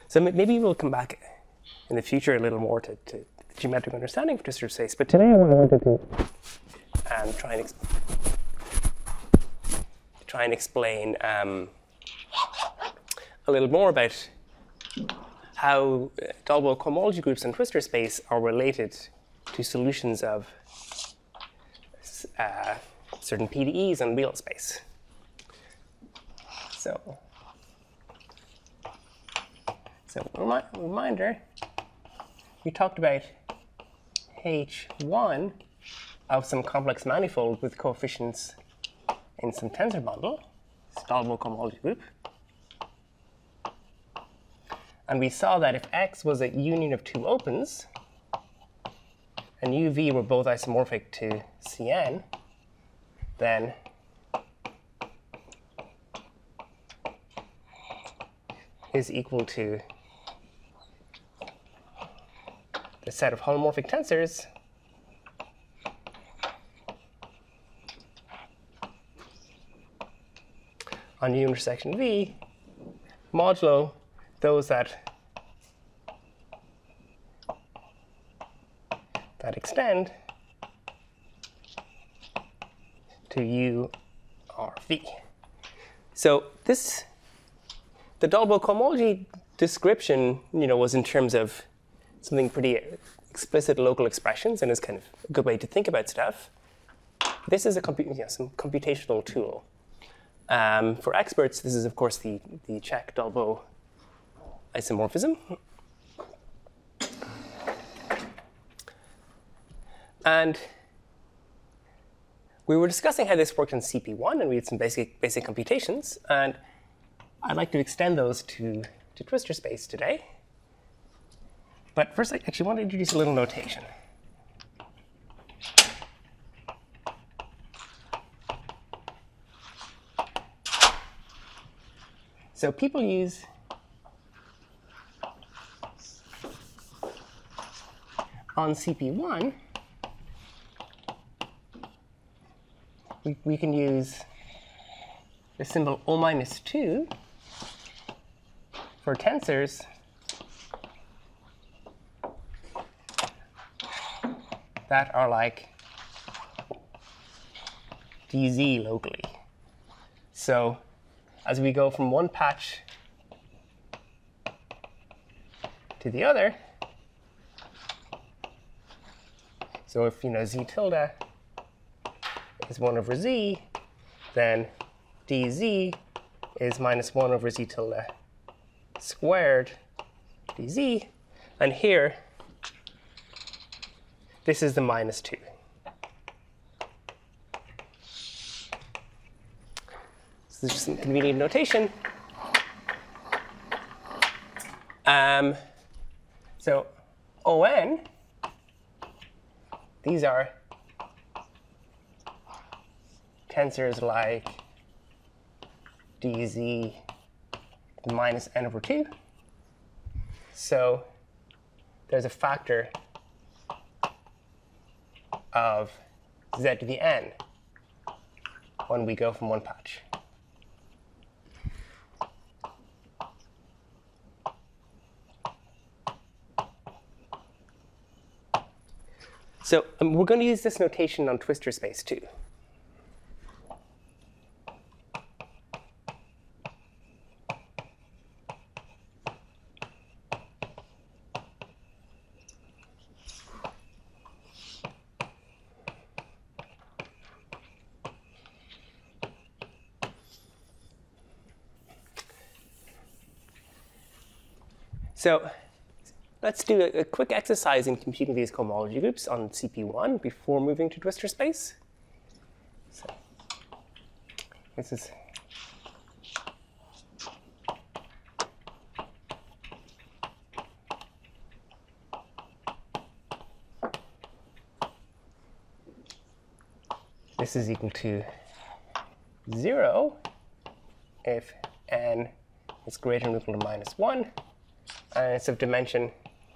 So maybe we'll come back in the future a little more to the geometric understanding of twistor space. But today I wanted to try and explain a little more about how Dolbeault cohomology groups and twistor space are related to solutions of certain PDEs and real space. So reminder, we talked about H1 of some complex manifold with coefficients in some tensor bundle, it's Dolbeault cohomology group. And we saw that if X was a union of two opens, and UV were both isomorphic to Cn, then is equal to the set of holomorphic tensors on U intersection V modulo those that extend to U R V. So the Dolbeault cohomology description, was in terms of something pretty explicit local expressions, and is kind of a good way to think about stuff. This is some computational tool. For experts, this is of course the Čech Dolbeault isomorphism. And we were discussing how this worked in CP1, and we had some basic computations. And I'd like to extend those to twistor space today. But first, I actually want to introduce a little notation. So people use on CP1, we can use the symbol O-2 for tensors that are like dz locally. So as we go from one patch to the other, so if z tilde is 1 over z, then dz is minus 1 over z tilde squared dz. And here, this is the -2. So this is some convenient notation. So On, these are tensors like dz minus n over 2. So there's a factor of z to the n when we go from one patch. So we're going to use this notation on twistor space too. So let's do a quick exercise in computing these cohomology groups on CP1 before moving to twistor space. So this is equal to 0 if n is greater than or equal to -1. And it's of dimension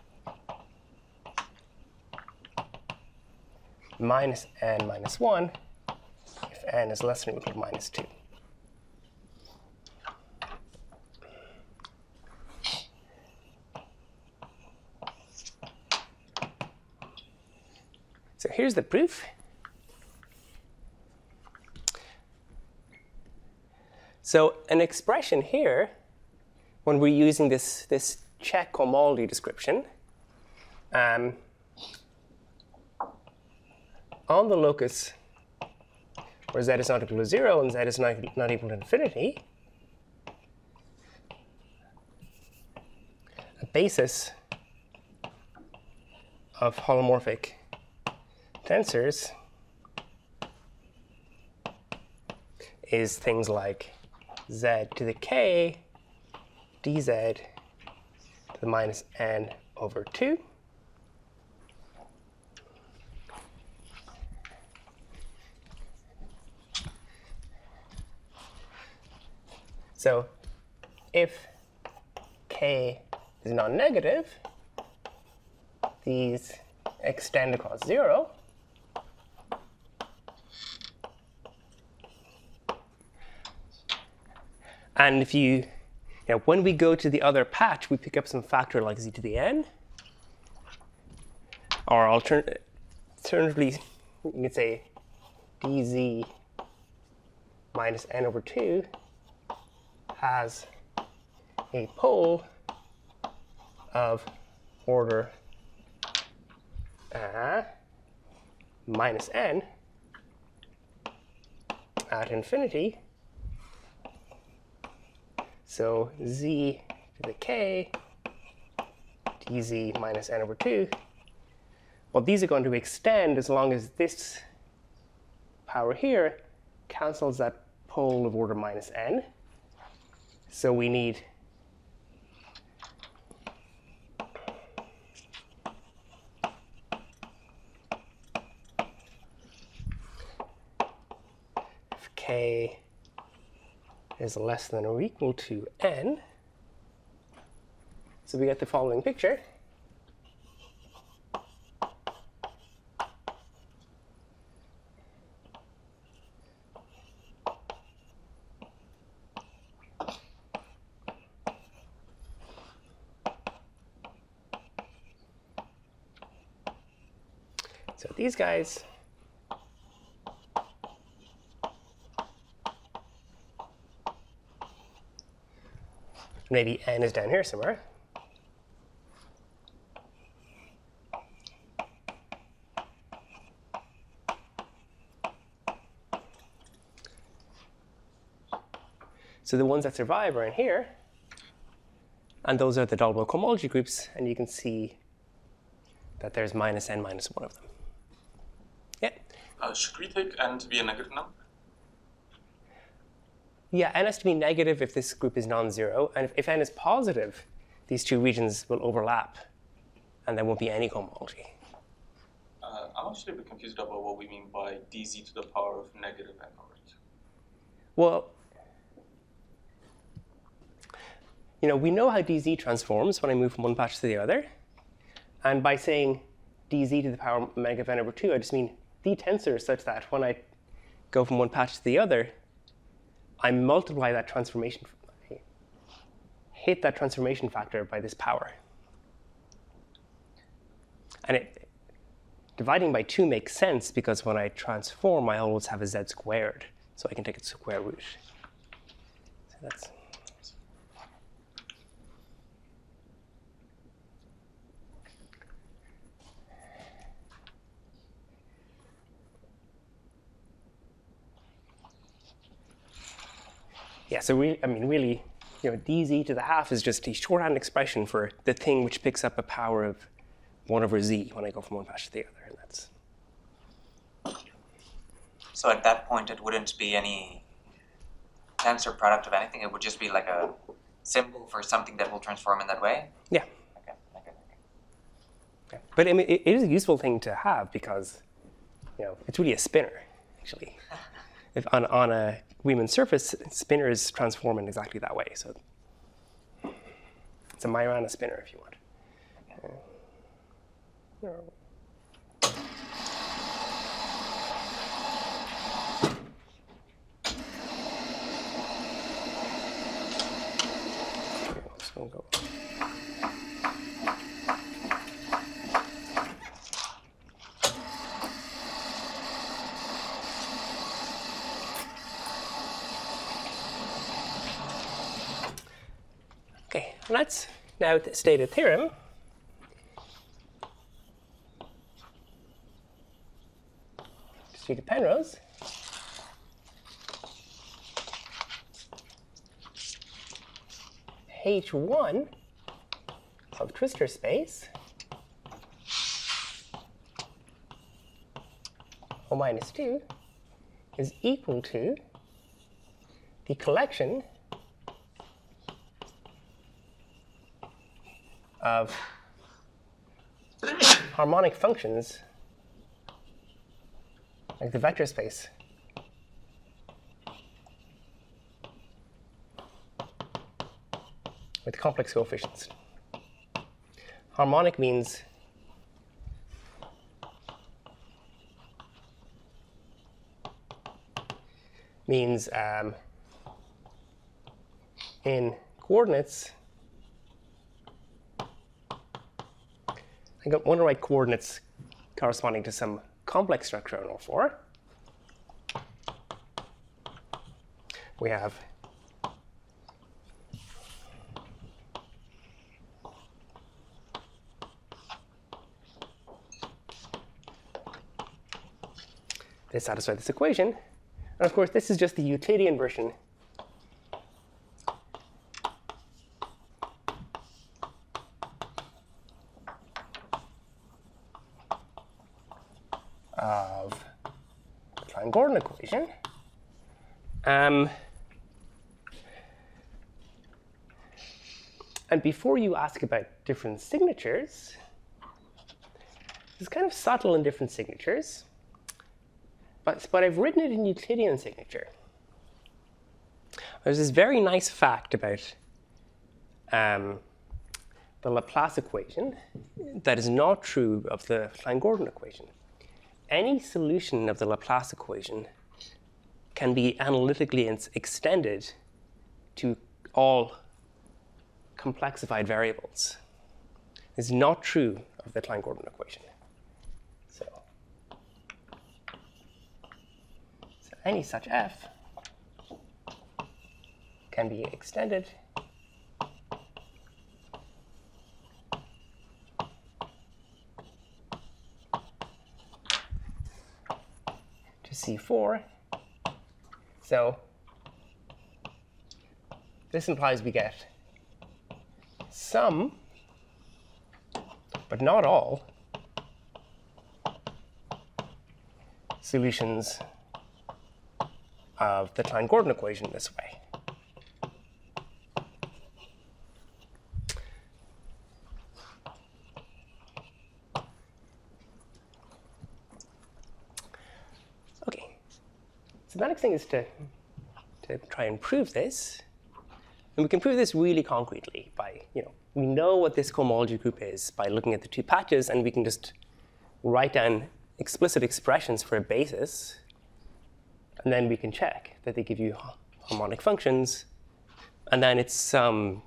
minus n minus 1 if n is less than or equal to -2. here's the proof. So an expression here, when we're using this check cohomology description, on the locus where z is not equal to 0 and z is not equal to infinity, a basis of holomorphic tensors is things like z to the k dz to the minus n over 2. So if k is non-negative, these extend across 0. And if when we go to the other patch, we pick up some factor like z to the n. Or alternatively, you can say dz minus n over 2 has a pole of order minus n at infinity. So z to the k dz minus n over 2, well, these are going to extend as long as this power here cancels that pole of order minus n. So we need if k is less than or equal to n. So we get the following picture. So these guys maybe n is down here somewhere. So the ones that survive are in here. And those are the Dolbeault cohomology groups. And you can see that there's minus n minus 1 of them. Yeah? Should we take n to be a negative number? Yeah, n has to be negative if this group is non-zero. And if n is positive, these two regions will overlap. And there won't be any cohomology. I'm actually a bit confused about what we mean by dz to the power of negative n over 2. Well, we know how dz transforms when I move from one patch to the other. And by saying dz to the power of negative n over 2, I just mean the tensor is such that when I go from one patch to the other, I multiply that transformation, hit that transformation factor by this power. And dividing by 2 makes sense because when I transform, I always have a z squared. So I can take its square root. So that's... Yeah, so really, dz to the half is just a shorthand expression for the thing which picks up a power of 1 over z when I go from one patch to the other, and that's... So at that point, it wouldn't be any tensor product of anything. It would just be like a symbol for something that will transform in that way? Yeah. Okay. Yeah. But I mean, it is a useful thing to have because, it's really a spinner, actually. If on a Riemann surface, spinners transform in exactly that way. So it's a Majorana spinner if you want. Go. let's now state a theorem. Street of Penrose. H1 of twistor space O minus 2 is equal to the collection of harmonic functions like the vector space with complex coefficients. Harmonic means in coordinates, I want to write coordinates corresponding to some complex structure on O4. We have they satisfy this equation. And of course, this is just the Euclidean version of the Klein-Gordon equation. And before you ask about different signatures, it's kind of subtle in different signatures. But I've written it in Euclidean signature. There's this very nice fact about the Laplace equation that is not true of the Klein-Gordon equation. Any solution of the Laplace equation can be analytically extended to all complexified variables. It's not true of the Klein-Gordon equation. So any such f can be extended to C4. So this implies we get some, but not all, solutions of the Klein-Gordon equation this way. Okay, so the next thing is to try and prove this. And we can prove this really concretely by, we know what this cohomology group is by looking at the two patches, and we can just write down explicit expressions for a basis. And then we can check that they give you harmonic functions. And then it's some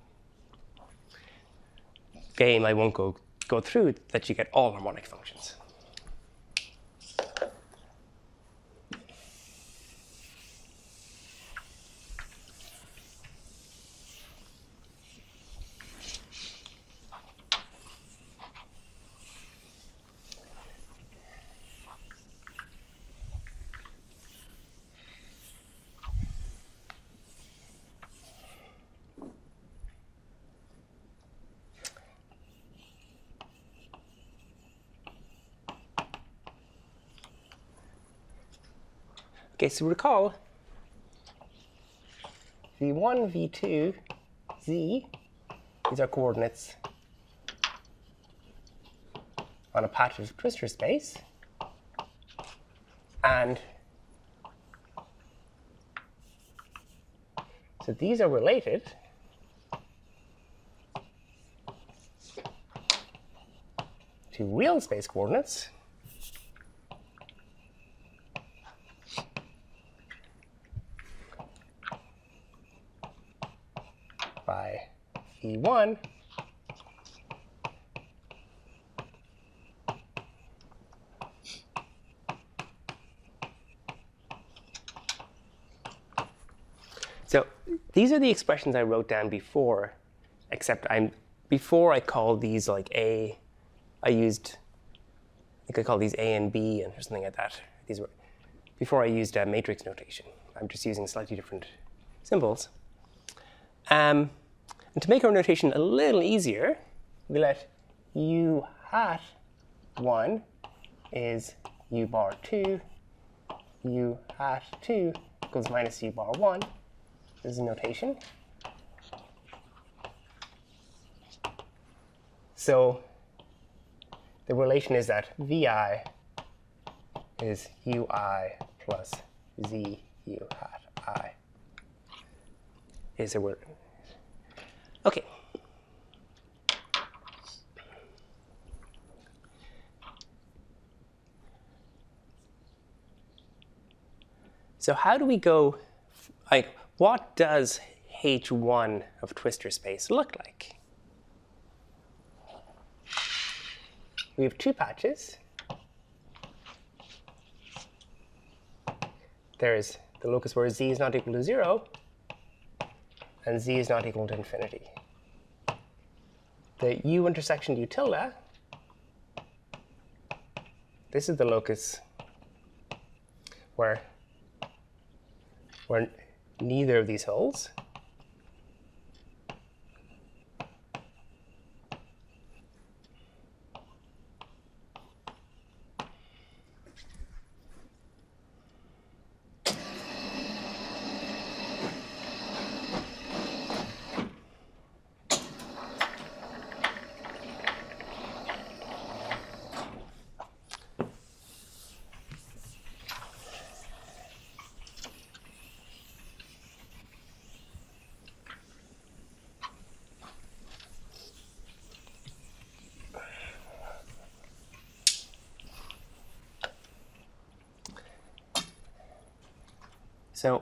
game I won't go through that you get all harmonic functions. Okay, so recall v1, v2, z, these are coordinates on a patch of twistor space. And so these are related to real space coordinates by v1 so these are the expressions I wrote down before except before I called these like A, I think I called these A and B or something like that. These were before I used matrix notation. I'm just using slightly different symbols. And to make our notation a little easier, we let U hat 1 is U bar 2, U hat 2 equals minus U bar 1. This is notation. So the relation is that Vi is Ui plus Z U hat I is a word. Okay. So how do we go, like, what does H1 of twistor space look like? We have two patches. There's the locus where z is not equal to 0, and z is not equal to infinity. The u intersection u tilde, this is the locus where neither of these holds. So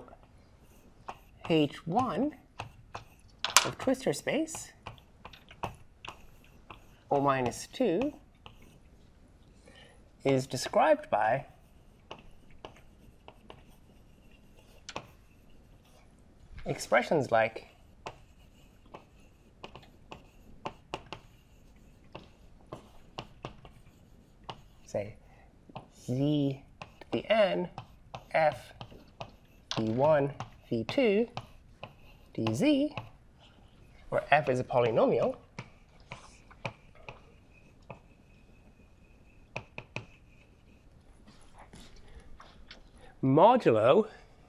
H1 of twistor space, O minus 2, is described by expressions like say z to the n f v1, v2, dz, where f is a polynomial, modulo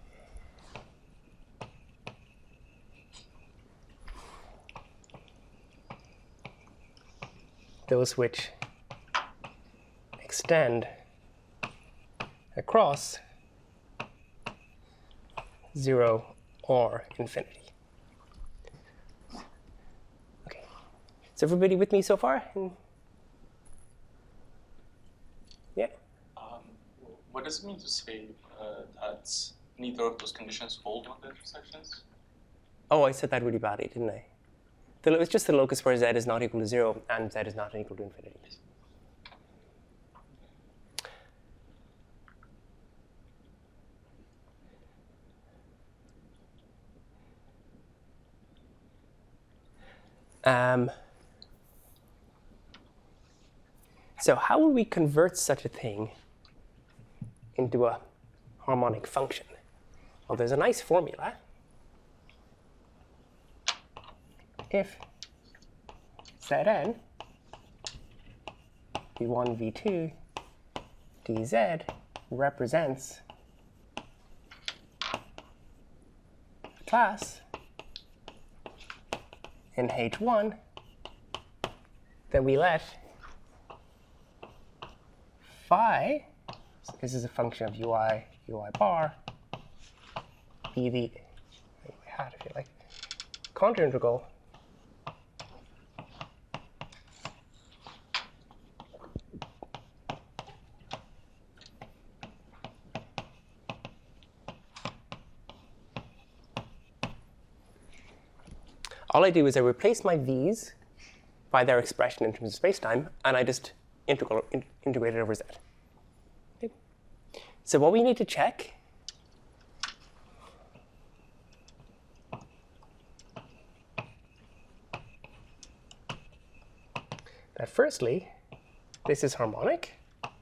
those which extend across 0 or infinity. Okay, is everybody with me so far? Yeah? What does it mean to say that neither of those conditions hold on the intersections? Oh, I said that really badly, didn't I? It's just the locus where z is not equal to 0 and z is not equal to infinity. So how will we convert such a thing into a harmonic function? Well, there's a nice formula. If Zn v1, v2, dz represents a class in H1, then we let phi, so this is a function of ui bar, be the hat, if you like, contour integral all I do is I replace my v's by their expression in terms of spacetime, and I just integrate it over z. Okay. So what we need to check that firstly, this is harmonic.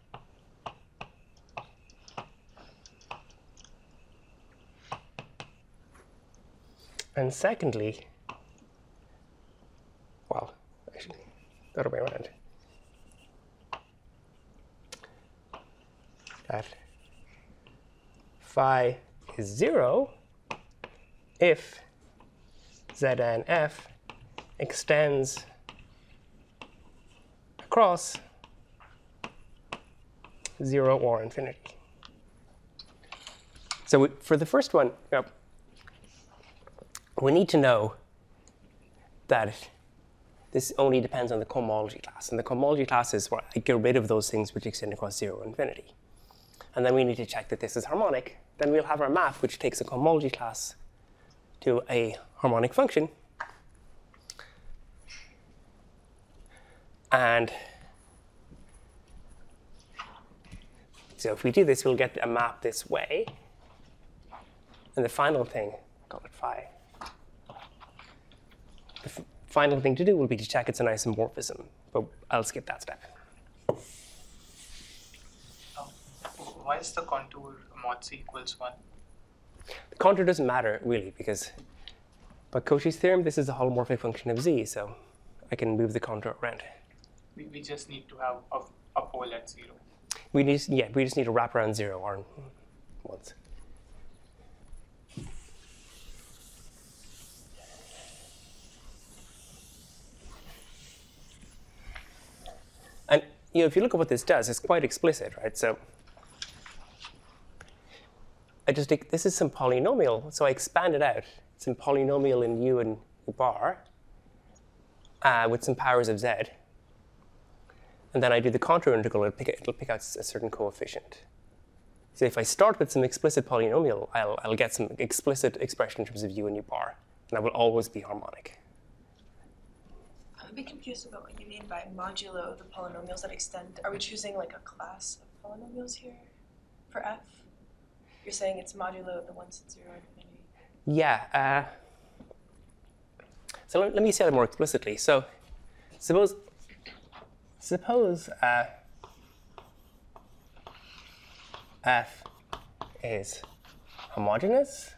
And secondly, well, actually, the other way around. That phi is 0 if Zn f extends across 0 or infinity. So for the first one, we need to know that this only depends on the cohomology class. And the cohomology class is where I get rid of those things which extend across 0 and infinity. And then we need to check that this is harmonic. Then we'll have our map, which takes a cohomology class to a harmonic function. And so if we do this, we'll get a map this way. And the final thing, call it phi. The final thing to do will be to check its an isomorphism, but I'll skip that step. Why is the contour mod c equals 1? The contour doesn't matter, really, because by Cauchy's theorem, this is a holomorphic function of z, so I can move the contour around. We just need to have a pole at 0. We just need to wrap around 0 or once. And if you look at what this does, it's quite explicit, right? So I just take, this is some polynomial, so I expand it out. It's some polynomial in u and u bar with some powers of z. And then I do the contour integral, it'll pick out a certain coefficient. So if I start with some explicit polynomial, I'll get some explicit expression in terms of u and u bar, and that will always be harmonic. I'm a bit confused about what you mean by modulo the polynomials that extend. Are we choosing like a class of polynomials here for f? You're saying it's modulo the ones at 0 and infinity. Yeah. So let me say that more explicitly. So suppose f is homogeneous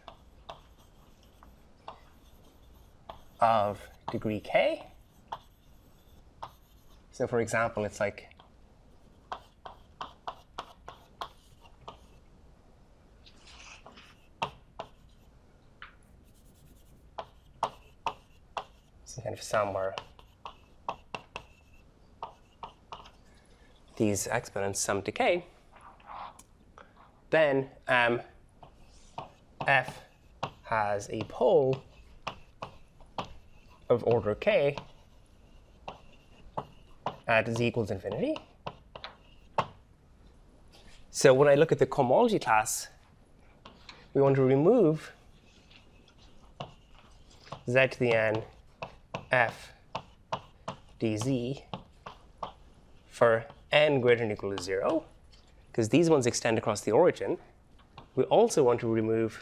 of degree k. So for example, it's like some kind of sum where these exponents sum to k, then f has a pole of order k at z equals infinity. So when I look at the cohomology class, we want to remove z to the n f dz for n greater than or equal to 0, because these ones extend across the origin. We also want to remove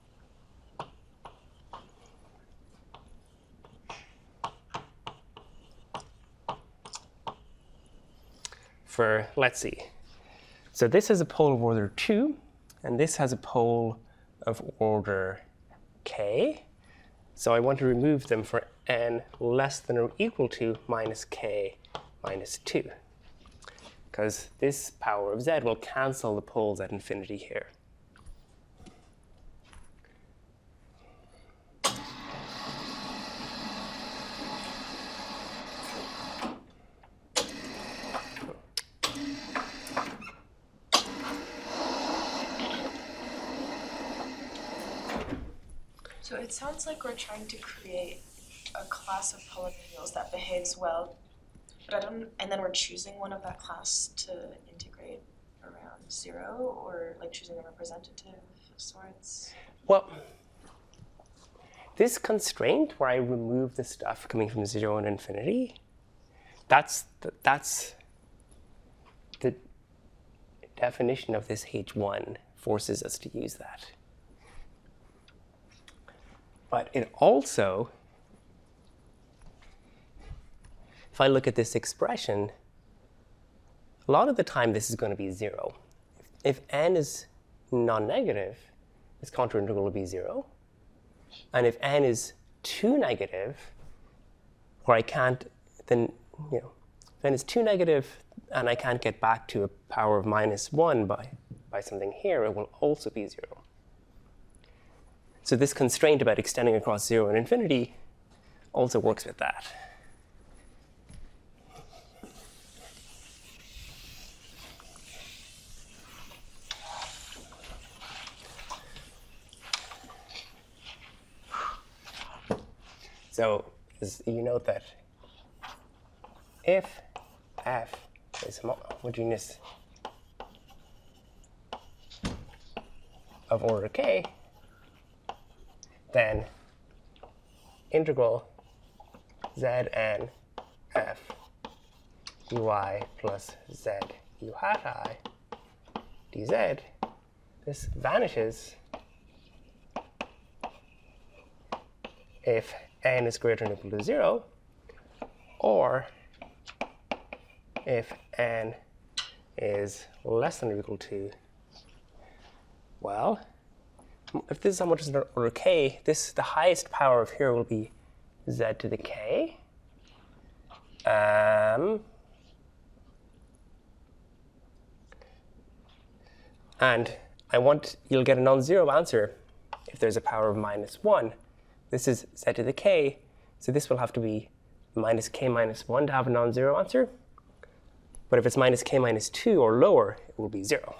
for, let's see. So this has a pole of order 2, and this has a pole of order k. So I want to remove them for n less than or equal to minus k minus 2. Because this power of z will cancel the poles at infinity here. So it sounds like we're trying to create a class of polynomials that behaves well, but and then we're choosing one of that class to integrate around 0, or like choosing a representative of sorts. Well, this constraint where I remove the stuff coming from 0 and infinity, that's the definition of this H1 forces us to use that. But it also if I look at this expression, a lot of the time this is going to be 0. If n is non-negative, this contour integral will be 0. And if n is too negative, where I can't, then, if n is too negative and I can't get back to a power of -1 by something here, it will also be 0. So this constraint about extending across 0 and infinity also works with that. So you note that if f is homogeneous of order k, then integral Zn f ui plus z u hat I dz, this vanishes if n is greater than or equal to 0, or if n is less than or equal to, well, if this is homogeneous order k, the highest power of here will be z to the k. And you'll get a non-zero answer if there's a power of -1. This is z to the k, so this will have to be minus k minus 1 to have a non-zero answer. But if it's minus k minus 2 or lower, it will be 0.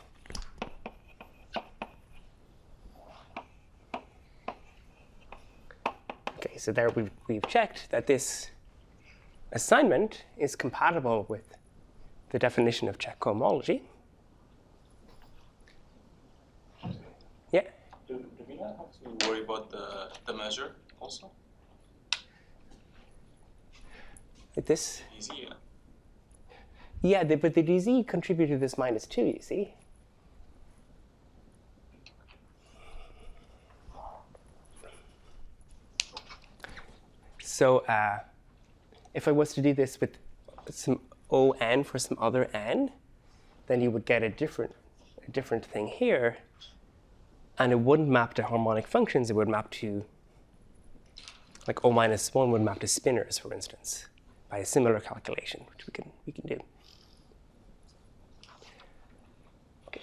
Okay, so there we've checked that this assignment is compatible with the definition of check cohomology. Yeah? Do we not have to worry about the measure also? With this? Easy, yeah. Yeah, but the dz contributed to this -2, you see? So if I was to do this with some on for some other n, then you would get a different thing here. And it wouldn't map to harmonic functions. It would map to, like O minus 1 would map to spinors, for instance, by a similar calculation, which we can do. Okay.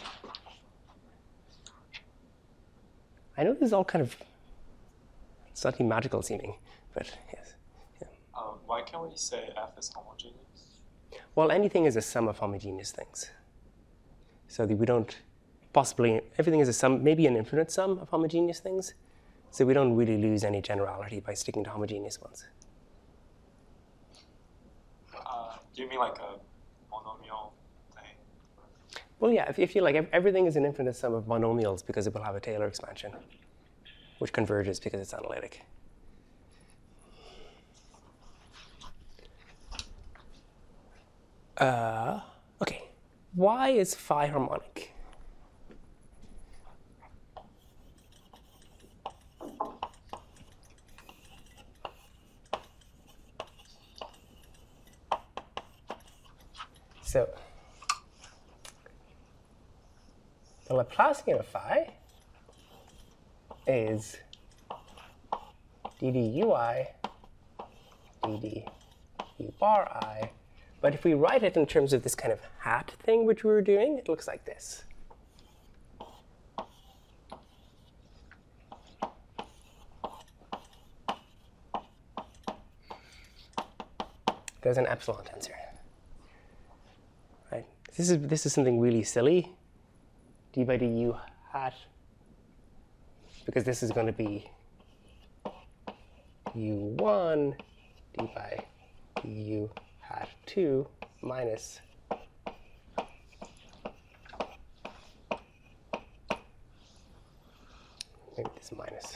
I know this is all kind of slightly magical seeming, but yes. Yeah. Why can't we say f is homogeneous? Well, anything is a sum of homogeneous things. So that we don't possibly, everything is a sum, maybe an infinite sum of homogeneous things. So we don't really lose any generality by sticking to homogeneous ones. Do you mean like a monomial thing? Well, yeah, if you like, everything is an infinite sum of monomials because it will have a Taylor expansion, which converges because it's analytic. Okay, why is phi harmonic? So the Laplacian of phi is ddui dd u bar I. But if we write it in terms of this kind of hat thing which we were doing, it looks like this. There's an epsilon tensor. Right? This is something really silly, d by du hat, because this is going to be u1 d by du hat 2 minus maybe this minus.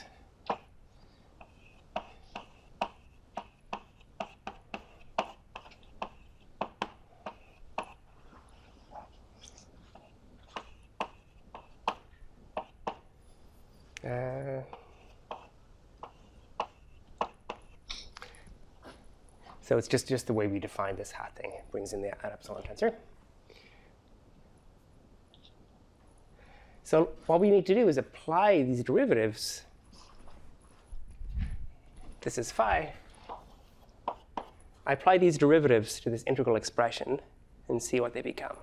So it's just the way we define this hat thing. It brings in the ad epsilon tensor. So what we need to do is apply these derivatives. This is phi. I apply these derivatives to this integral expression and see what they become.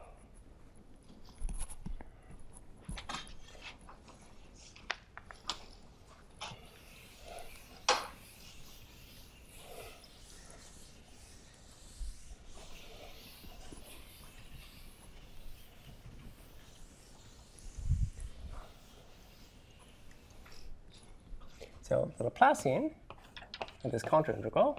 So the Laplacian of this contour integral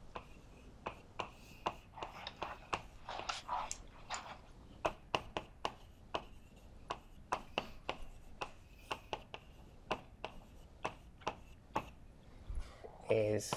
is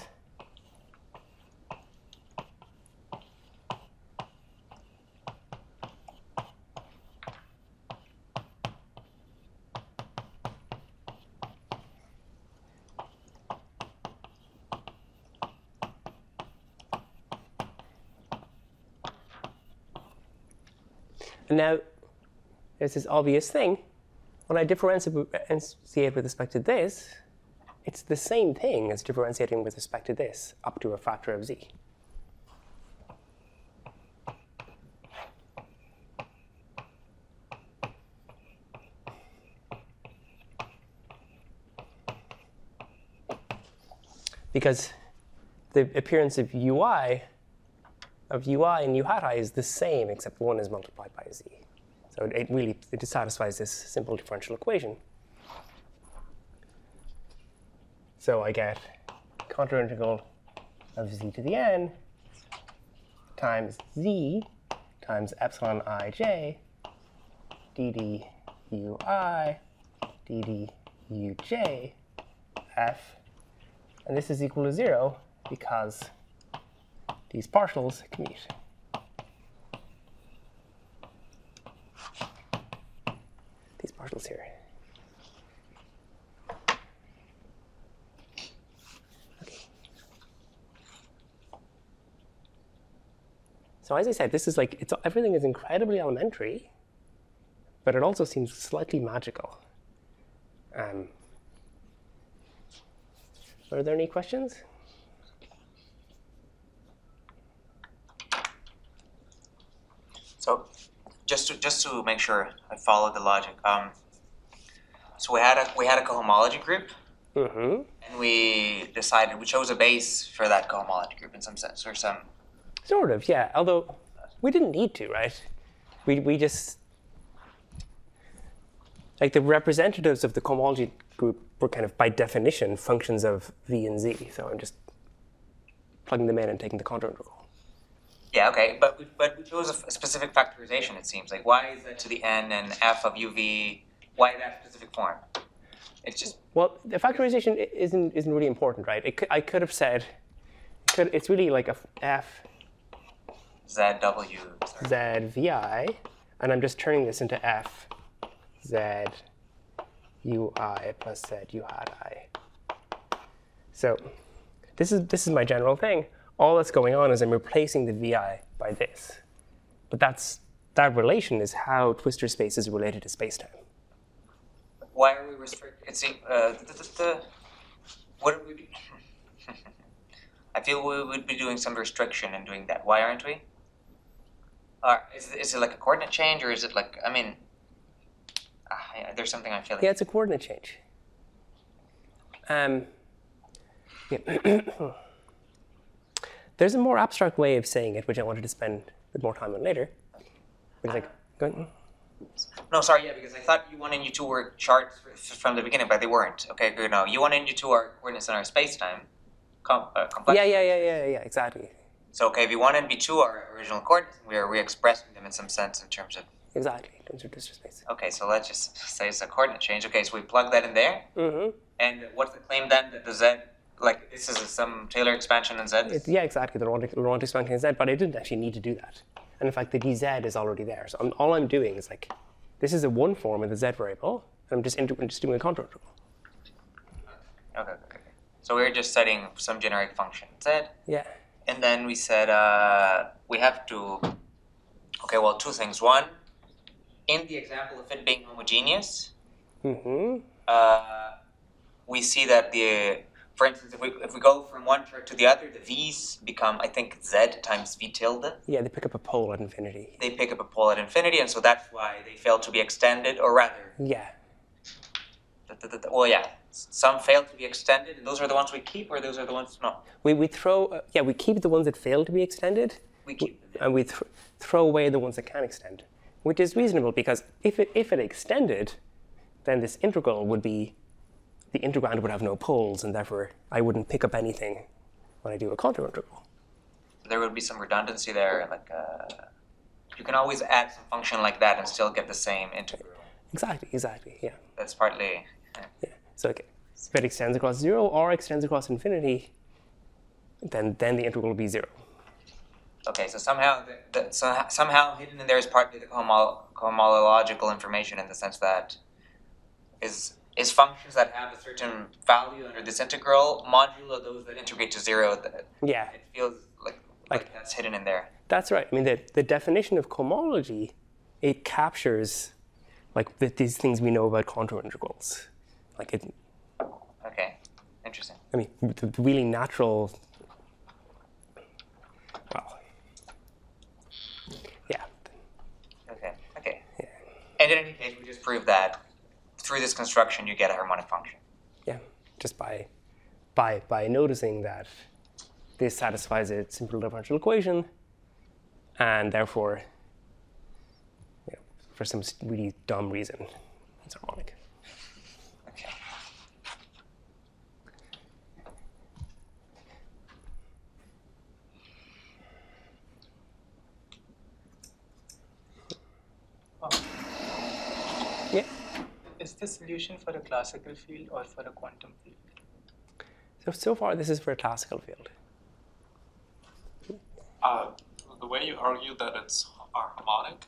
and now there's this obvious thing. When I differentiate with respect to this, it's the same thing as differentiating with respect to this up to a factor of z. Because the appearance of ui and u hat I is the same, except one is multiplied by z. So it just satisfies this simple differential equation. So I get contour integral of z to the n times z times epsilon ij dd ui dd uj f. And this is equal to 0 because these partials commute. These partials here. Okay. So as I said, this is like, everything is incredibly elementary, but it also seems slightly magical. Are there any questions? So, just to make sure I followed the logic. So we had a cohomology group, Mm-hmm. and we chose a base for that cohomology group in some sense, or some. Sort of, yeah. Although we didn't need to, right? We just like the representatives of the cohomology group were kind of by definition functions of v and z. So I'm just plugging them in and taking the contour integral. Yeah, okay, but we chose a specific factorization. It seems like y is to the n and f of uv. Why that specific form? It's just Well, the factorization isn't really important, right? I could have said it's really like a f zw. z vi, and I'm just turning this into f z ui plus z u hat I. So this is my general thing. All that's going on is I'm replacing the vi by this. But that relation is how twistor space is related to spacetime. Why are we restricted? It seems what are we? I feel we would be doing some restriction in doing that. Why aren't we? Is it like a coordinate change, or is it like, I mean, there's something I'm feeling. Yeah, it's a coordinate change. Yeah. There's a more abstract way of saying it, which I wanted to spend a bit more time on later. Which is like, go ahead. No, sorry, yeah, because I thought U1 and U2 were charts from the beginning, but they weren't. Okay, good. No, U1 and U2 are coordinates in our space-time complex. Yeah, exactly. So, okay, V1 and V2 are original coordinates, and we are re-expressing them in some sense in terms of. Exactly, in terms of twistor space. Okay, so let's just say it's a coordinate change. Okay, so we plug that in there. Mm-hmm. And what's the claim then that the Z, like this is some Taylor expansion in Z? Yeah, exactly, the Laurent expansion in Z, but I didn't actually need to do that. And in fact, the dz is already there. So all I'm doing is like, this is a one form of the Z variable, and I'm just doing a contour integral. Okay. So we're just setting some generic function Z. Yeah. And then we said we have to. Okay, well, two things. One, in the example of it being homogeneous, we see that for instance, if we go from one chart to the other, the v's become, I think, z times v tilde. Yeah, they pick up a pole at infinity. They pick up a pole at infinity, and so that's why they fail to be extended, or rather, Yeah. well, yeah, some fail to be extended, and those are the ones we keep, or those are the ones no? We throw, we keep the ones that fail to be extended, We keep them. and we throw away the ones that can extend, which is reasonable because if it extended, then this integral would be, the integrand would have no poles, and therefore I wouldn't pick up anything when I do a contour integral. There would be some redundancy there, like you can always add some function like that and still get the same integral. Exactly, yeah. That's partly. Yeah. So if it extends across 0 or extends across infinity, then the integral will be 0. Okay, so somehow somehow hidden in there is partly the homological information in the sense that is functions that have a certain value under this integral modulo those that integrate to 0. Yeah, It feels like that's hidden in there. that's right. I mean, the definition of cohomology, it captures these things we know about contour integrals. Okay, interesting. I mean, the really natural. Well, yeah. Okay. Yeah. And in any case, we just proved that through this construction you get a harmonic function. Yeah, just by noticing that this satisfies a simple differential equation, and therefore, for some really dumb reason, it's harmonic. Okay. Yeah. Is the solution for a classical field or for a quantum field? So far, this is for a classical field. The way you argue that it's harmonic,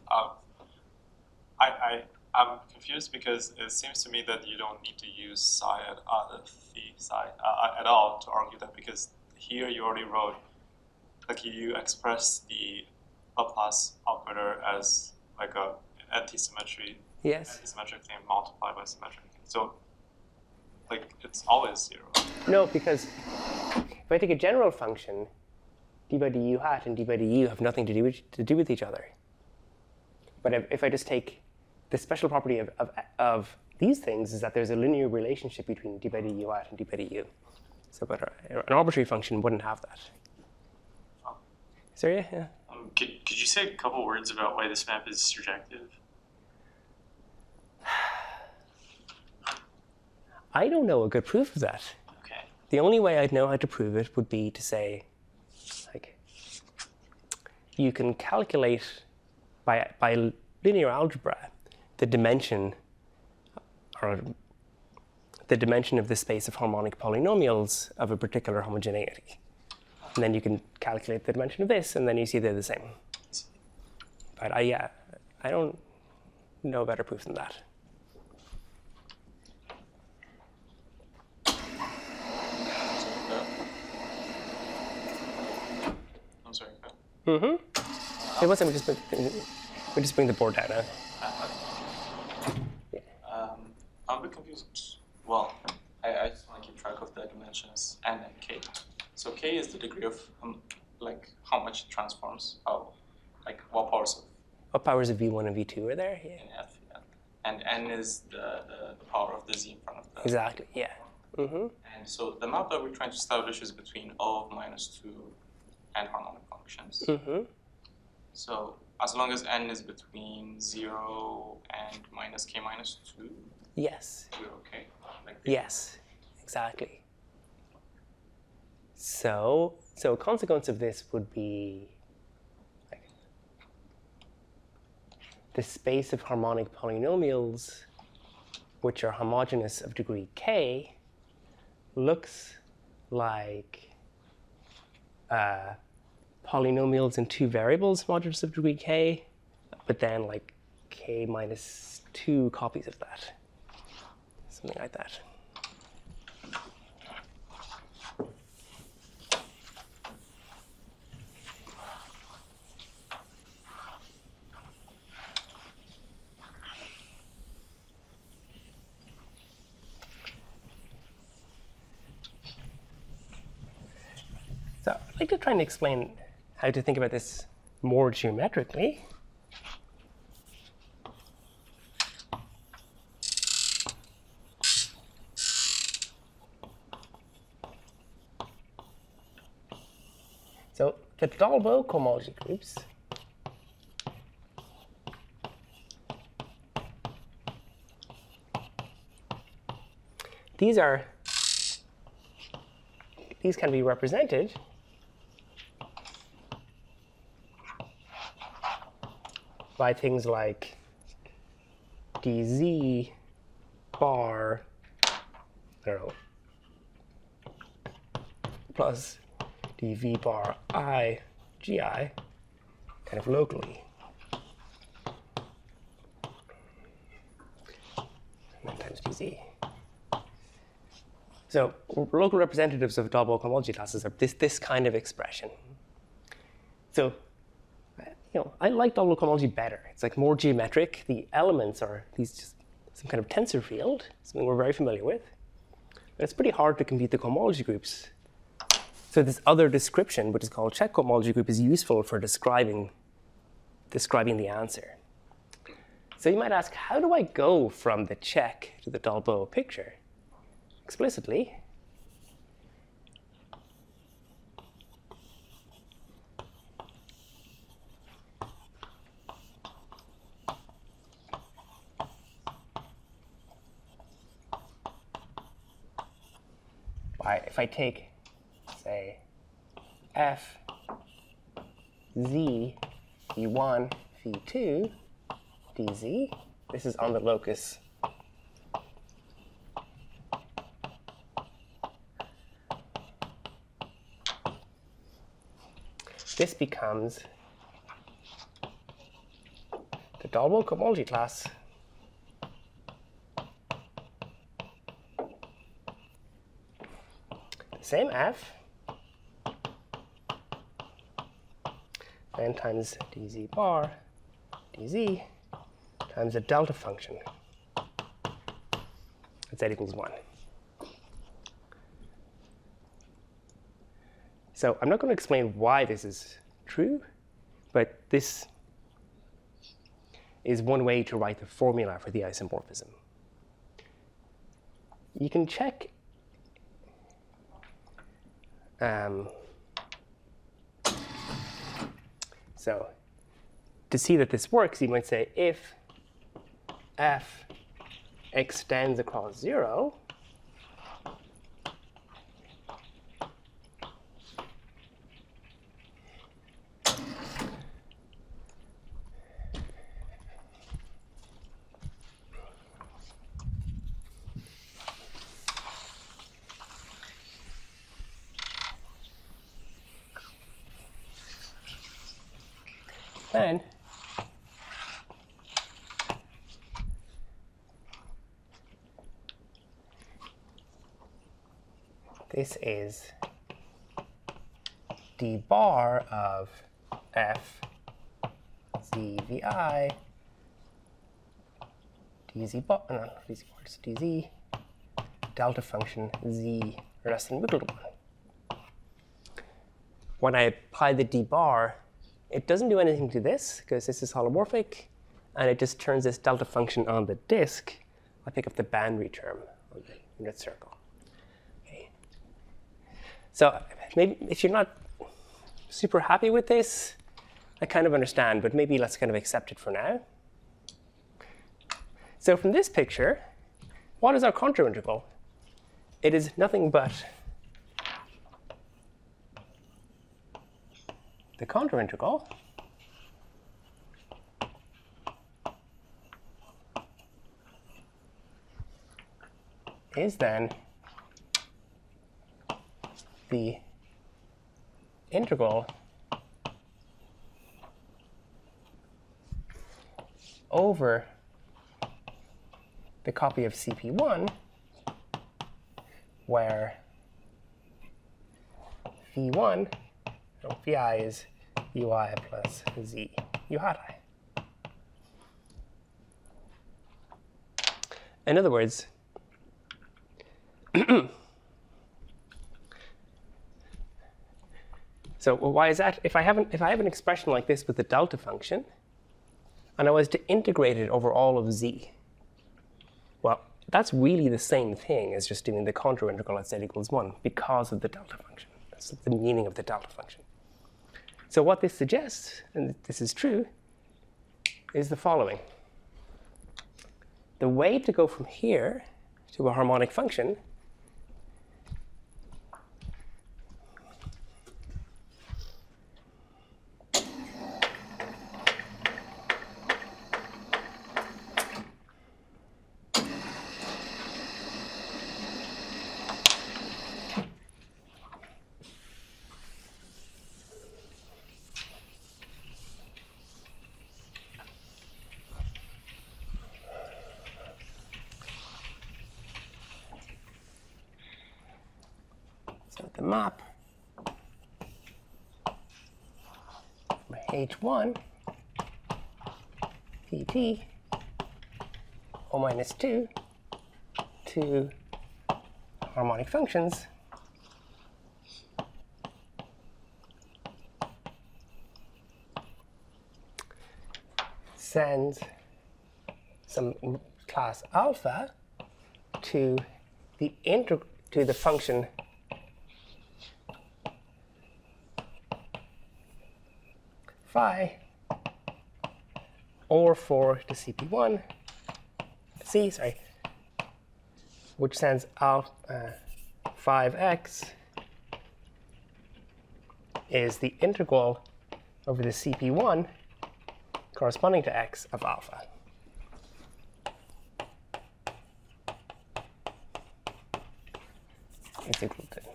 I'm confused because it seems to me that you don't need to use psi at phi psi at all to argue that, because here you already wrote, you express the Laplace operator as a anti-symmetric thing multiplied by symmetric thing. So it's always 0. No, because if I take a general function, d by du hat and d by du have nothing to do with each other. But if I just take the special property of these things is that there's a linear relationship between d by du hat and d by du. So, but an arbitrary function wouldn't have that. Oh. Is there? Yeah. Could you say a couple words about why this map is surjective? I don't know a good proof of that. Okay. The only way I'd know how to prove it would be to say, you can calculate by linear algebra the dimension of the space of harmonic polynomials of a particular homogeneity. And then you can calculate the dimension of this, and then you see they're the same. But I don't know a better proof than that. I'm sorry. Hey, one second, we just bring the board down now. I'm a bit confused. Well, I just want to keep track of the dimensions n and k. So k is the degree of how much it transforms. What powers of What powers of v1 and v2 are there? Yeah. in f. Yeah. And n is the power of the z in front of the. Exactly. Yeah. And so the map that we're trying to establish is between O of -2 and harmonic functions. So as long as n is between 0 and -k-2, Yes. we're okay. Yes. Exactly. So a consequence of this would be the space of harmonic polynomials, which are homogeneous of degree k, looks like polynomials in two variables modulos of degree k, but then k minus 2 copies of that. Something like that. like to try and explain how to think about this more geometrically. So the Dolbeault cohomology groups these can be represented by things like dz bar, I don't know, plus dv bar I gi kind of locally. And then times dz. So local representatives of Dolbeault cohomology classes are this kind of expression. So I like Dolbeault cohomology better. It's like more geometric. The elements are just some kind of tensor field, something we're very familiar with. But it's pretty hard to compute the cohomology groups. So this other description, which is called check cohomology group, is useful for describing the answer. So you might ask, how do I go from the check to the Dolbeault picture? Explicitly, if I take, say, f z v1 v2 dz, this is on the locus this becomes the Dolbeault cohomology class same f then times dz bar dz times the delta function at z equals 1. So I'm not going to explain why this is true, but this is one way to write the formula for the isomorphism. You can check so to see that this works, you might say if f extends across 0, then this is d bar of f z vi dz bar, no, dz bar, it's dz delta function z less than or equal to 1. When I apply the d bar, it doesn't do anything to this because this is holomorphic, and it just turns this delta function on the disk. I pick up the boundary term on the unit circle. Okay. So maybe if you're not super happy with this, I kind of understand, but maybe let's kind of accept it for now. So from this picture, what is our contour integral? It is nothing but the contour integral is then the integral over the copy of CP1 where V1, so Vi is Ui plus Z U hat I. In other words, So why is that? If I have an expression like this with the delta function, and I was to integrate it over all of z, well, that's really the same thing as just doing the contour integral at z equals 1 because of the delta function. That's the meaning of the delta function. So what this suggests, and this is true, is the following. The way to go from here to a harmonic function the map from H1 pt O minus 2 to harmonic functions sends some class alpha to the function phi, or for the CP1, which sends alpha 5x is the integral over the CP1 corresponding to x of alpha. It's equal to.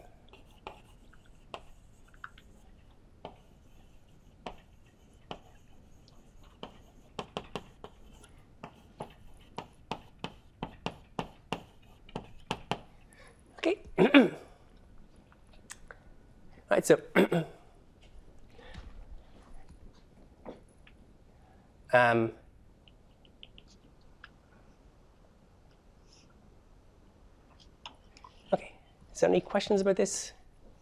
Okay. All right, so okay, is there any questions about this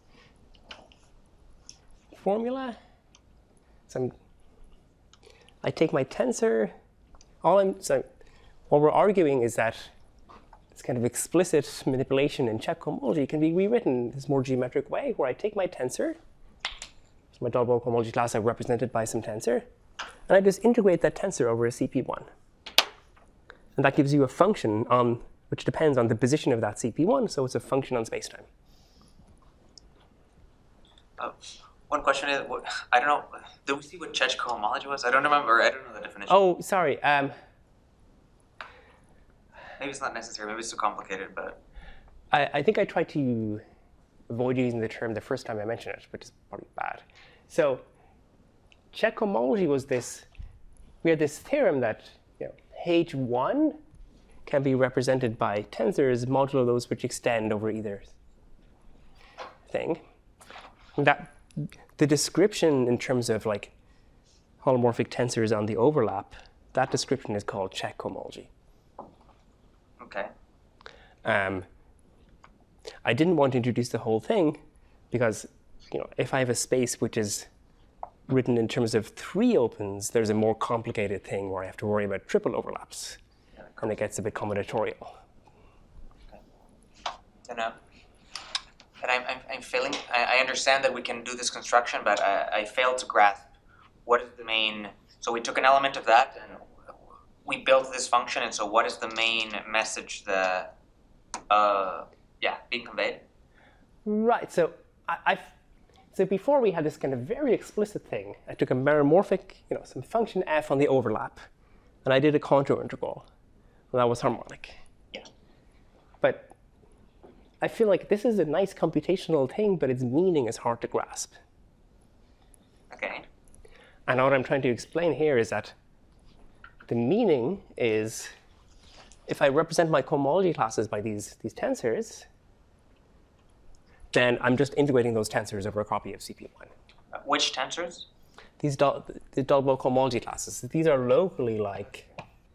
formula? So I take my tensor. What we're arguing is that this kind of explicit manipulation in check cohomology can be rewritten in this more geometric way, where I take my tensor, so my double cohomology class are represented by some tensor, and I just integrate that tensor over a CP1. And that gives you a function which depends on the position of that CP1, so it's a function on spacetime. One question is, I don't know, did we see what Čech cohomology was? I don't remember, I don't know the definition. Oh, sorry. Maybe it's not necessary, maybe it's too complicated, but. I think I tried to avoid using the term the first time I mentioned it, which is probably bad. So Čech cohomology was this, we had this theorem that H1 can be represented by tensors modulo those which extend over either thing. That the description in terms of like holomorphic tensors on the overlap, that description is called Čech cohomology. Okay. I didn't want to introduce the whole thing because, if I have a space which is written in terms of 3 opens, there's a more complicated thing where I have to worry about triple overlaps, and it gets a bit combinatorial. Okay. And I'm failing. I understand that we can do this construction, but I failed to grasp what is the main. So we took an element of that and we built this function, and so what is the main message that being conveyed? Right. So so before we had this kind of very explicit thing. I took a meromorphic, some function f on the overlap, and I did a contour integral, and that was harmonic. Yeah. But I feel like this is a nice computational thing, but its meaning is hard to grasp. Okay. And what I'm trying to explain here is that the meaning is, if I represent my cohomology classes by these tensors, then I'm just integrating those tensors over a copy of CP1. Which tensors? The double cohomology classes. These are locally like,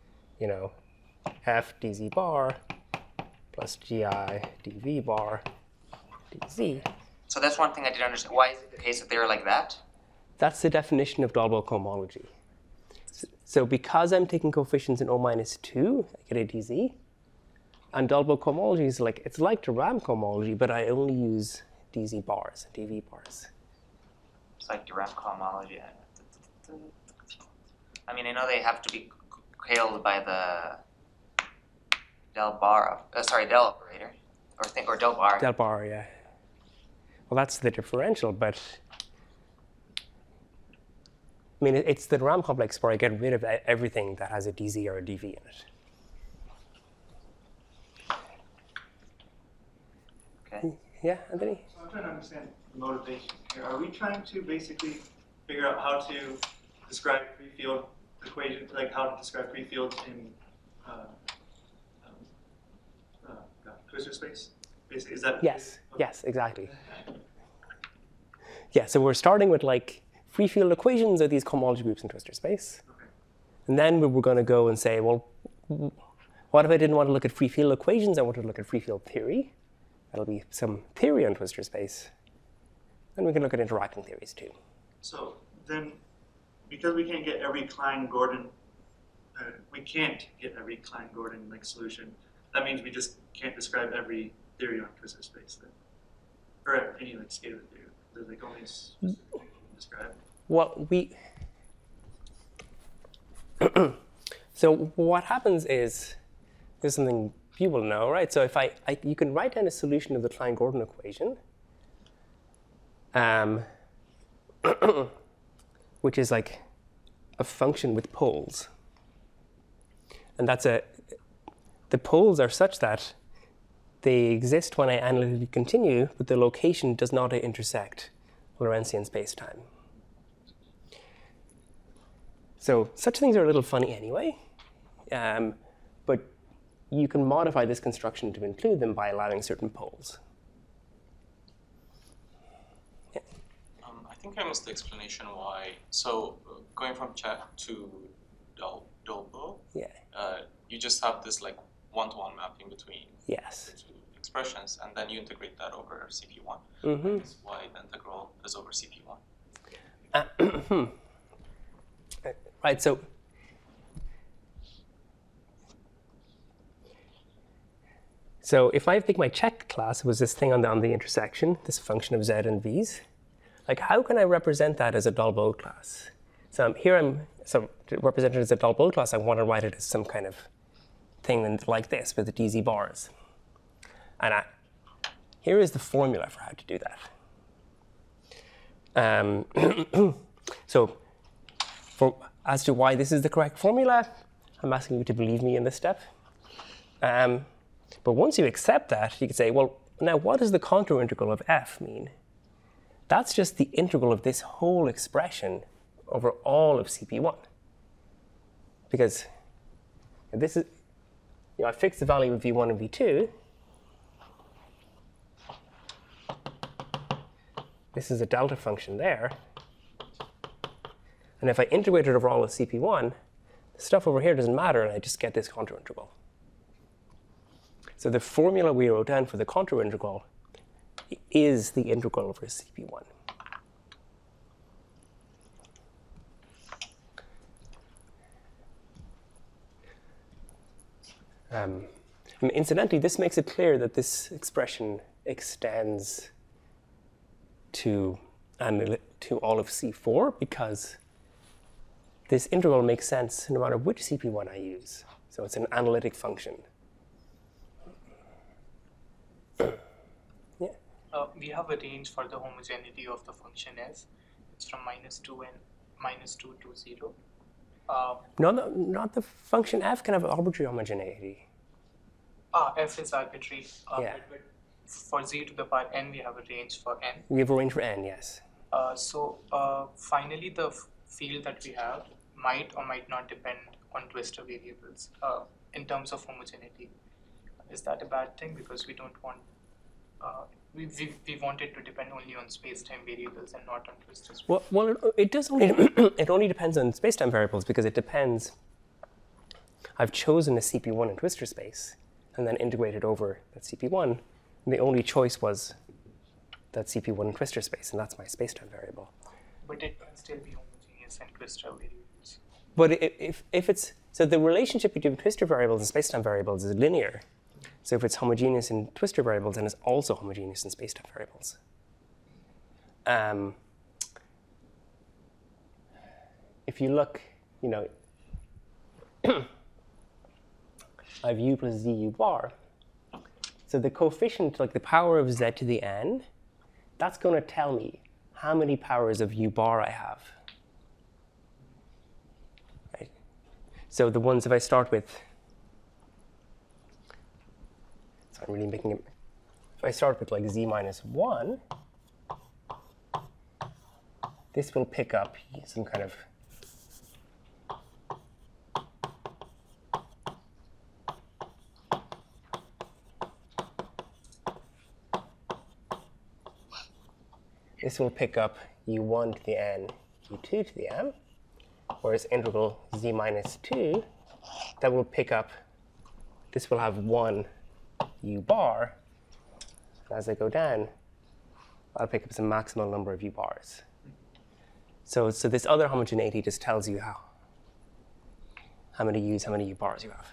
f dz bar plus gi dv bar dz. So that's one thing I didn't understand. Why is it the case that they're like that? That's the definition of Dolbeault cohomology. So because I'm taking coefficients in O minus 2, I get a dz. And Dolbeault cohomology is like, it's like de Rham cohomology, but I only use dz bars, dv bars. It's like de Rham cohomology. I mean, I know they have to be scaled by the del operator, or del bar. Del bar, yeah. Well, that's the differential, but I mean, it's the de Rham complex where I get rid of everything that has a dz or a dv in it. Okay. Yeah, Anthony? So I'm trying to understand the motivation here. Are we trying to basically figure out how to describe free field equations, like how to describe free fields in twistor space? Basically, is that? Yes, yes, exactly. Yeah, so we're starting with like free field equations of these cohomology groups in twistor space. Okay. And then we were going to go and say, well, what if I didn't want to look at free field equations? I wanted to look at free field theory. That'll be some theory on twistor space. Then we can look at interacting theories too. So then, because we can't get every Klein-Gordon, we can't get every Klein-Gordon like solution. That means we just can't describe every theory on twistor space then, or any like scalar theory. There's like only specific things we can describe. Well, so what happens is, there's something you will know, right? So if you can write down a solution of the Klein-Gordon equation, which is like a function with poles. And the poles are such that they exist when I analytically continue, but the location does not intersect Lorentzian spacetime. So such things are a little funny anyway, but you can modify this construction to include them by allowing certain poles. Yeah. I think I missed the explanation why. So going from Chet to Dolbeault, Yeah. You just have this like one-to-one mapping between Yes. the two expressions, and then you integrate that over CP1. Mm-hmm. That's why the integral is over CP1. Right, so if I think my check class was this thing on the intersection, this function of z and v's, like how can I represent that as a Dolbeault class? So to represent it as a Dolbeault class, I want to write it as some kind of thing like this with the dz bars. And here is the formula for how to do that. So as to why this is the correct formula, I'm asking you to believe me in this step. But once you accept that, you can say, well, now what does the contour integral of f mean? That's just the integral of this whole expression over all of CP1. Because this is, I fixed the value of v1 and v2. This is a delta function there. And if I integrate it over all of CP1, the stuff over here doesn't matter, and I just get this contour integral. So the formula we wrote down for the contour integral is the integral over CP1. Incidentally, this makes it clear that this expression extends to all of C4 because this integral makes sense no matter which CP1 I use. So it's an analytic function. Yeah. We have a range for the homogeneity of the function s. It's from -2 and -2 to 0. No, not the function f can have arbitrary homogeneity. F is arbitrary. Yeah. But for z to the power n, we have a range for n. We have a range for n, yes. Finally, the field that we have might or might not depend on twistor variables in terms of homogeneity. Is that a bad thing? Because we don't want, we want it to depend only on space-time variables and not on twistors. Well, it does only, it only depends on space-time variables because it depends. I've chosen a CP1 in twistor space and then integrated over that CP1. And the only choice was CP1 in twistor space, and that's my spacetime variable. But it can still be homogeneous and twistor variables. But if it's, so the relationship between twistor variables and spacetime variables is linear. So if it's homogeneous in twistor variables, then it's also homogeneous in spacetime variables. If you look, you know, I have u plus z u bar. So the coefficient, like the power of z to the n, that's going to tell me how many powers of u bar I have. Right? So the ones, if I start with, so I'm really making it, if I start with like z minus 1, this will pick up some kind of this will pick up u1 to the n, u2 to the m, whereas integral z minus 2, that will pick up, this will have 1 u bar. And as I go down, I'll pick up some maximal number of u bars. So this other homogeneity just tells you how many u's, how many u bars you have.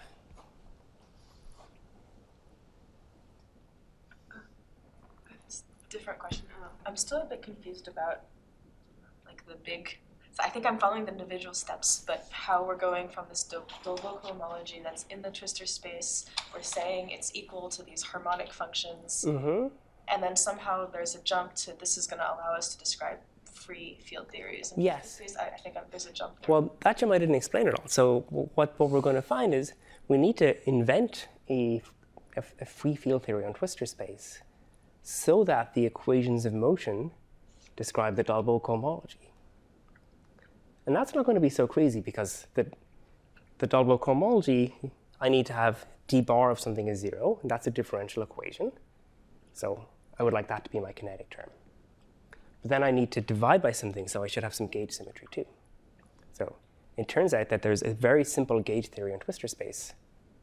Different question. I'm still a bit confused about like the big. So I think I'm following the individual steps, but how we're going from this Dolbeault cohomology that's in the twistor space, we're saying it's equal to these harmonic functions, and then somehow there's a jump to this is going to allow us to describe free field theories. And yes. I think there's a jump there. Well, that jump I didn't explain at all. So what we're going to find is we need to invent a free field theory on twistor space so that the equations of motion describe the Dolbeault cohomology. And that's not going to be so crazy because the Dolbeault cohomology, I need to have d bar of something is 0, and that's a differential equation. So I would like that to be my kinetic term. But then I need to divide by something, so I should have some gauge symmetry too. So it turns out that there's a very simple gauge theory on twistor space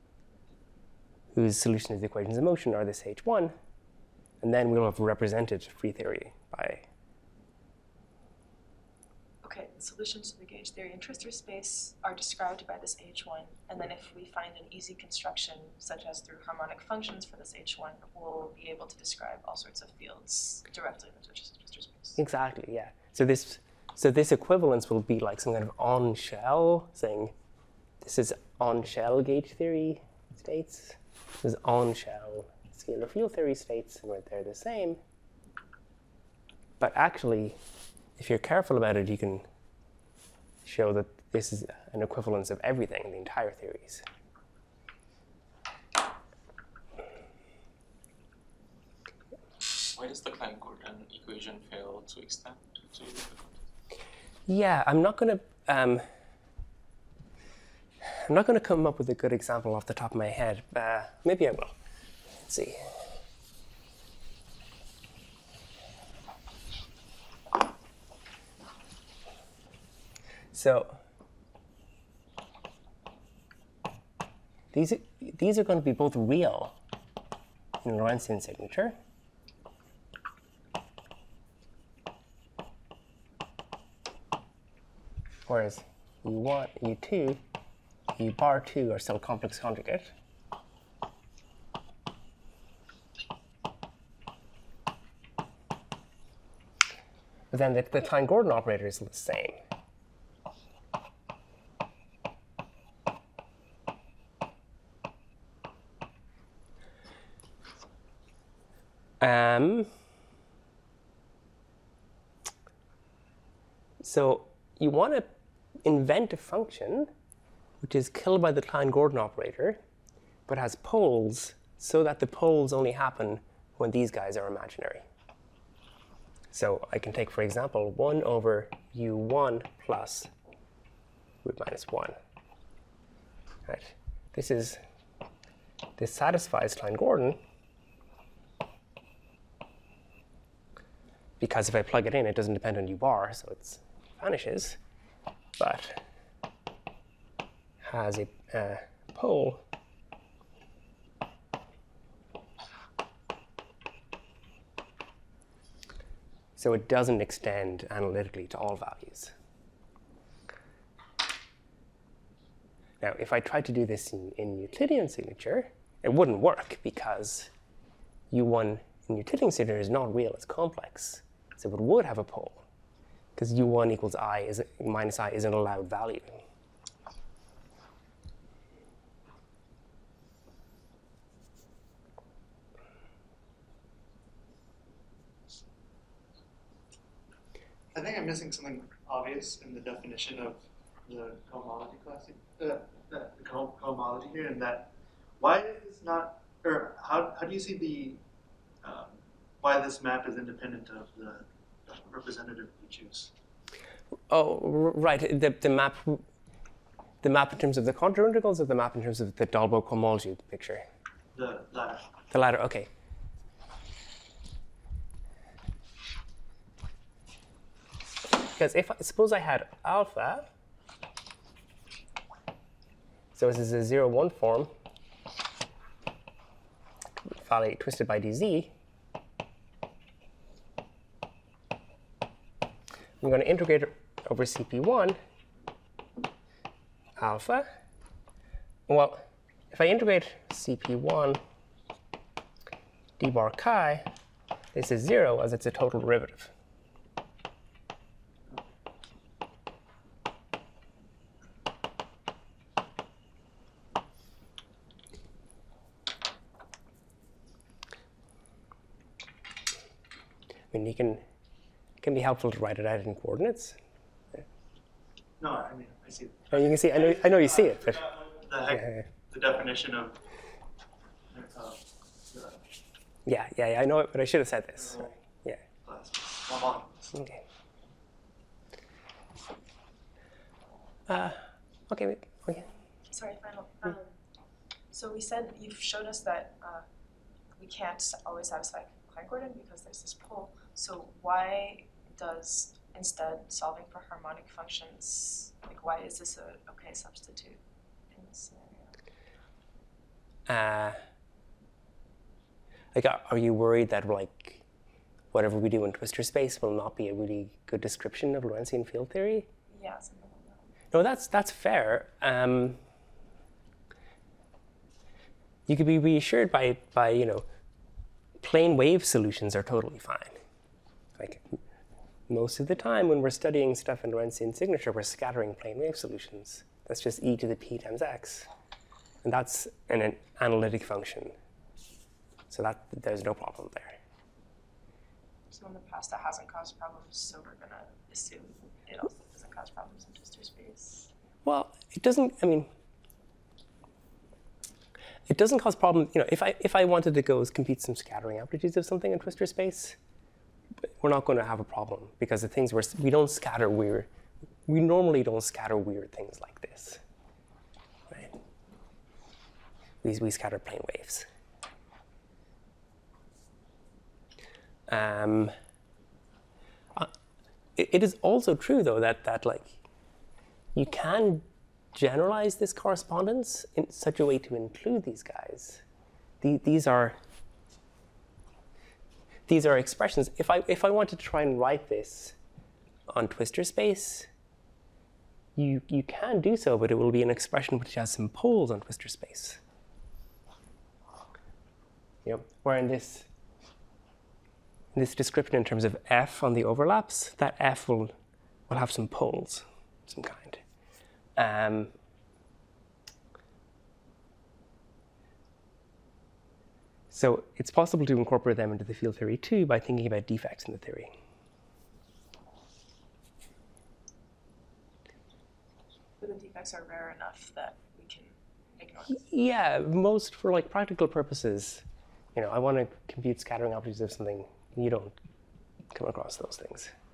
whose solution to the equations of motion are this H1, and then we'll have represented free theory by. Okay, the solutions to the gauge theory in twistor space are described by this H1, and then if we find an easy construction, such as through harmonic functions for this H1, we'll be able to describe all sorts of fields directly in the twistor space. Exactly, yeah. So this equivalence will be like some kind of on-shell, saying this is on-shell gauge theory states, this is on-shell scalar field theory states, and they're the same. But actually, if you're careful about it, you can show that this is an equivalence of everything, the entire theories. Why does the Klein-Gordon equation fail to extend to the context? Yeah, I'm not going to come up with a good example off the top of my head. Maybe I will. Let's see. So these are going to be both real in Lorentzian signature. Whereas U1, U2, U bar 2 are still complex conjugate. But then the Klein-Gordon operator is the same. So you want to invent a function which is killed by the Klein-Gordon operator, but has poles so that the poles only happen when these guys are imaginary. So I can take, for example, 1 over u1 plus root minus 1. Right. This satisfies Klein-Gordon because if I plug it in, it doesn't depend on u bar, so it vanishes, but has a pole So it doesn't extend analytically to all values. Now, if I tried to do this in Euclidean signature, it wouldn't work because U1 in Euclidean signature is not real, it's complex. So it would have a pole because U1 equals I minus I is an allowed value. I think I'm missing something obvious in the definition of the cohomology class, the cohomology here, in that why is this not, or how do you see the why this map is independent of the representative you choose? Oh, right. The map in terms of the contour integrals, or the map in terms of the Dolbeault cohomology picture? The latter. The latter. Okay. Because suppose I had alpha, so this is a 0-1 form, Phi twisted by dz. I'm going to integrate it over CP1 alpha. Well, if I integrate CP1 d bar chi, this is 0 as it's a total derivative. I mean, it can be helpful to write it out in coordinates. No, I mean, I see. Oh, you can see. I know you see it, but The definition of yeah, I know it, but I should have said this. Yeah. class. Okay. Okay. Sorry, final. So we said you've showed us that we can't always satisfy Klein-Gordon because there's this pole. So why does instead solving for harmonic functions, like why is this a okay substitute in this scenario? Like, are you worried that like whatever we do in twistor space will not be a really good description of Lorentzian field theory? Yeah, something like that. No, that's fair. You could be reassured by plane wave solutions are totally fine. Like most of the time when we're studying stuff in Lorentzian signature, we're scattering plane wave solutions. That's just e to the p times x, and that's an analytic function. So that there's no problem there. So in the past that hasn't caused problems, so we're gonna assume it also doesn't cause problems in twistor space. Well, it doesn't. I mean, it doesn't cause problems. If I wanted to go compute some scattering amplitudes of something in twistor space, we're not going to have a problem because the things we don't scatter weird. We normally don't scatter weird things like this, right? We scatter plane waves. It is also true though that like you can generalize this correspondence in such a way to include these guys. These are expressions. If I wanted to try and write this on twistor space, you can do so, but it will be an expression which has some poles on twistor space. Where in this description in terms of f on the overlaps, that f will have some poles, some kind. So it's possible to incorporate them into the field theory too by thinking about defects in the theory. But the defects are rare enough that we can ignore them. Yeah, most for like practical purposes. I want to compute scattering amplitudes of something. You don't come across those things.